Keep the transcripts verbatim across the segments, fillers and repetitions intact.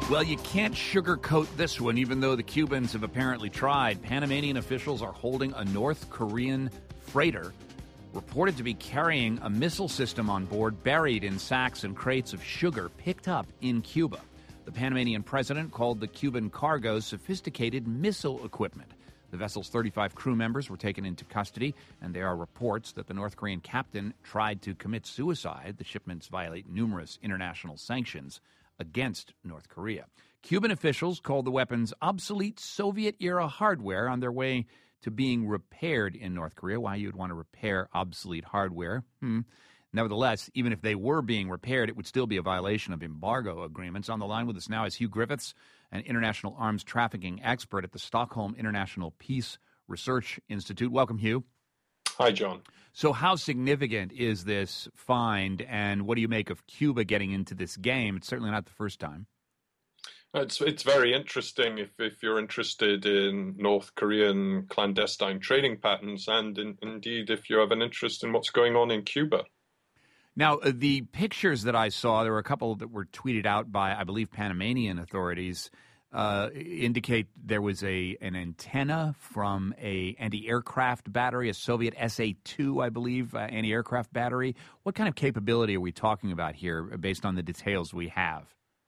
Well, you can't sugarcoat this one, even though the Cubans have apparently tried. Panamanian officials are holding a North Korean freighter reported to be carrying a missile system on board buried in sacks and crates of sugar picked up in Cuba. The Panamanian president called the Cuban cargo sophisticated missile equipment. The vessel's thirty-five crew members were taken into custody, and there are reports that the North Korean captain tried to commit suicide. The shipments violate numerous international sanctions against North Korea. Cuban officials called the weapons obsolete Soviet-era hardware on their way to being repaired in North Korea. Why you'd want to repair obsolete hardware? Hmm. Nevertheless, even if they were being repaired, it would still be a violation of embargo agreements. On the line with us now is Hugh Griffiths, an international arms trafficking expert at the Stockholm International Peace Research Institute. Welcome, Hugh. Hi, John. So how significant is this find, and what do you make of Cuba getting into this game? It's certainly not the first time. It's it's very interesting if, if you're interested in North Korean clandestine trading patterns, and in, indeed if you have an interest in what's going on in Cuba. Now, uh, the pictures that I saw, there were a couple that were tweeted out by, I believe, Panamanian authorities, uh, indicate there was a an antenna from a anti-aircraft battery, a Soviet S A two, I believe, uh, anti-aircraft battery. What kind of capability are we talking about here based on the details we have?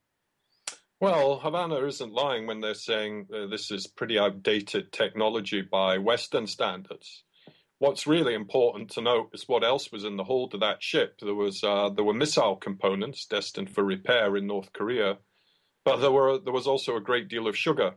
Well, Havana isn't lying when they're saying uh, this is pretty outdated technology by Western standards. What's really important to note is what else was in the hold of that ship. There was uh, there were missile components destined for repair in North Korea, but there were there was also a great deal of sugar.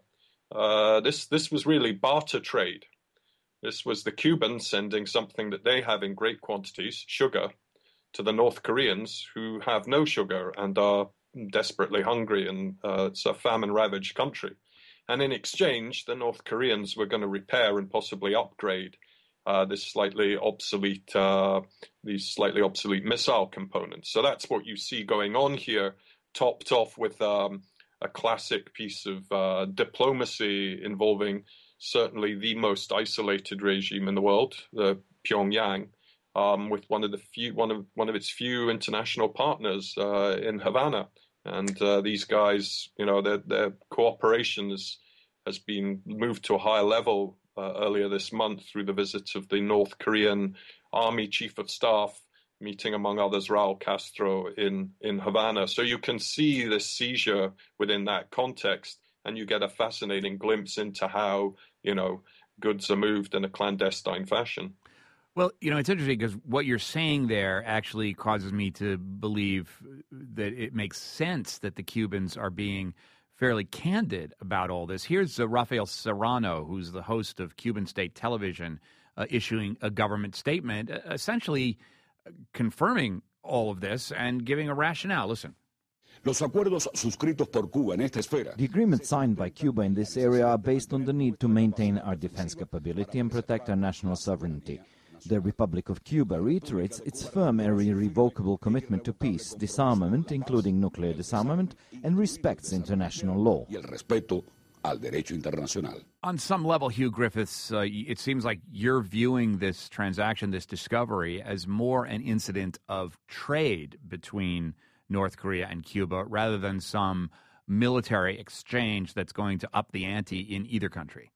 Uh, this this was really barter trade. This was the Cubans sending something that they have in great quantities, sugar, to the North Koreans who have no sugar and are desperately hungry, and uh, it's a famine-ravaged country. And in exchange, the North Koreans were going to repair and possibly upgrade Uh, this slightly obsolete, uh, these slightly obsolete missile components. So that's what you see going on here, topped off with um, a classic piece of uh, diplomacy involving certainly the most isolated regime in the world, the Pyongyang, um, with one of the few, one of one of its few international partners uh, in Havana. And uh, these guys, you know, their their cooperation is, has been moved to a higher level Uh, earlier this month through the visit of the North Korean Army Chief of Staff, meeting, among others, Raul Castro in, in Havana. So you can see this seizure within that context, and you get a fascinating glimpse into how, you know, goods are moved in a clandestine fashion. Well, you know, it's interesting because what you're saying there actually causes me to believe that it makes sense that the Cubans are being fairly candid about all this. Here's uh, Rafael Serrano, who's the host of Cuban state television, uh, issuing a government statement, uh, essentially confirming all of this and giving a rationale. Listen. Los acuerdos suscritos por Cuba en esta esfera. The agreements signed by Cuba in this area are based on the need to maintain our defense capability and protect our national sovereignty. The Republic of Cuba reiterates its firm and irrevocable commitment to peace, disarmament, including nuclear disarmament, and respects international law. Y el respeto al derecho internacional. On some level, Hugh Griffiths, uh, it seems like you're viewing this transaction, this discovery, as more an incident of trade between North Korea and Cuba rather than some military exchange that's going to up the ante in either country.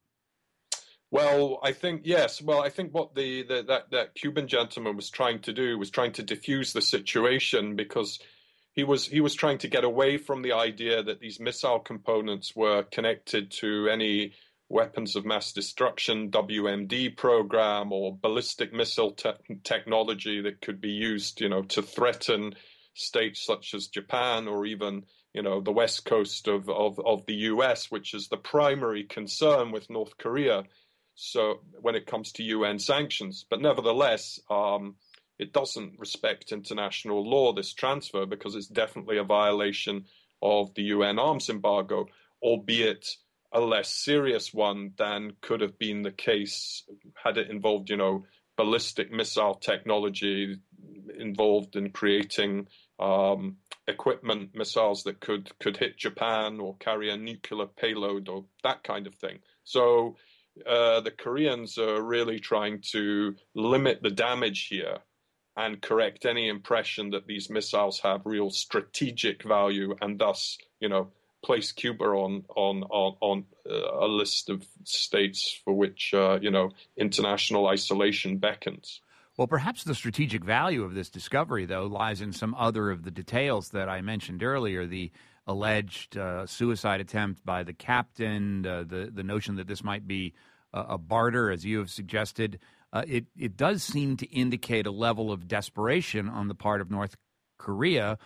Well, I think, yes. Well, I think what the, the that, that Cuban gentleman was trying to do was trying to diffuse the situation, because he was he was trying to get away from the idea that these missile components were connected to any weapons of mass destruction, W M D program, or ballistic missile te- technology that could be used, you know, to threaten states such as Japan or even, you know, the west coast of, of, of the U S, which is the primary concern with North Korea. So when it comes to U N sanctions, but nevertheless, um, it doesn't respect international law, this transfer, because it's definitely a violation of the U N arms embargo, albeit a less serious one than could have been the case had it involved, you know, ballistic missile technology involved in creating um, equipment, missiles that could, could hit Japan or carry a nuclear payload or that kind of thing. So Uh, the Koreans are really trying to limit the damage here and correct any impression that these missiles have real strategic value and thus, you know, place Cuba on on on, on uh, a list of states for which uh, you know international isolation beckons. Well, perhaps the strategic value of this discovery, though, lies in some other of the details that I mentioned earlier, the alleged uh, suicide attempt by the captain, uh, the, the notion that this might be a, a barter, as you have suggested. Uh, it, it does seem to indicate a level of desperation on the part of North Korea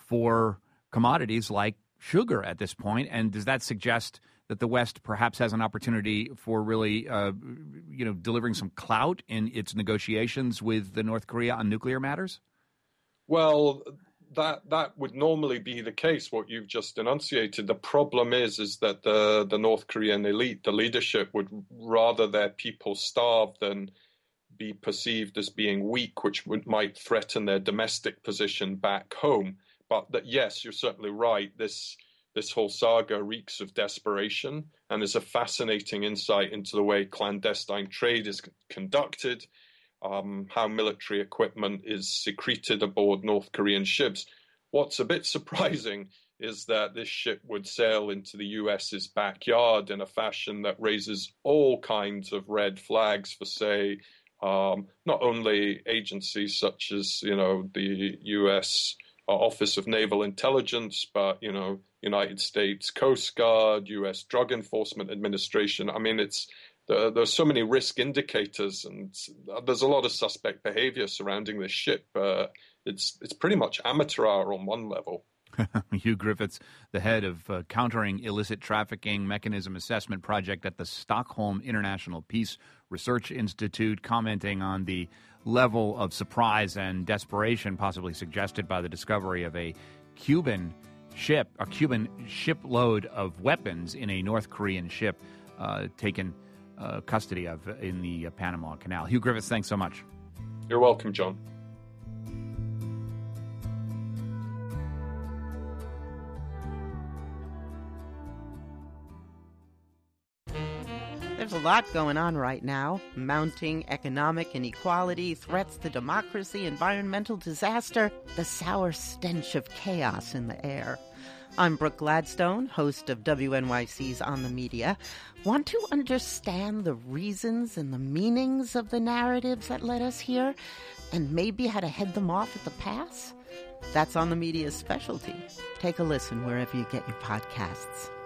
for commodities like sugar at this point. And does that suggest that the West perhaps has an opportunity for really, uh, you know, delivering some clout in its negotiations with the North Korea on nuclear matters? Well, that that would normally be the case, what you've just enunciated. The problem is, is that the, the North Korean elite, the leadership, would rather their people starve than be perceived as being weak, which would, might threaten their domestic position back home. But that, yes, you're certainly right. This This whole saga reeks of desperation and is a fascinating insight into the way clandestine trade is c- conducted, um, how military equipment is secreted aboard North Korean ships. What's a bit surprising is that this ship would sail into the U S's backyard in a fashion that raises all kinds of red flags for, say, um, not only agencies such as, you know, the U S Office of Naval Intelligence, but, you know, United States Coast Guard, U S Drug Enforcement Administration. I mean, it's there, there's so many risk indicators, and there's a lot of suspect behavior surrounding this ship. Uh, it's it's pretty much amateur hour on one level. Hugh Griffiths, the head of uh, Countering Illicit Trafficking Mechanism Assessment Project at the Stockholm International Peace Research Institute, commenting on the level of surprise and desperation possibly suggested by the discovery of a Cuban ship, a Cuban shipload of weapons in a North Korean ship uh, taken uh, custody of in the uh, Panama Canal. Hugh Griffiths, thanks so much. You're welcome, John. There's a lot going on right now. Mounting economic inequality, threats to democracy, environmental disaster, the sour stench of chaos in the air. I'm Brooke Gladstone, host of W N Y C's On the Media. Want to understand the reasons and the meanings of the narratives that led us here, and maybe how to head them off at the pass? That's On the Media's specialty. Take a listen wherever you get your podcasts.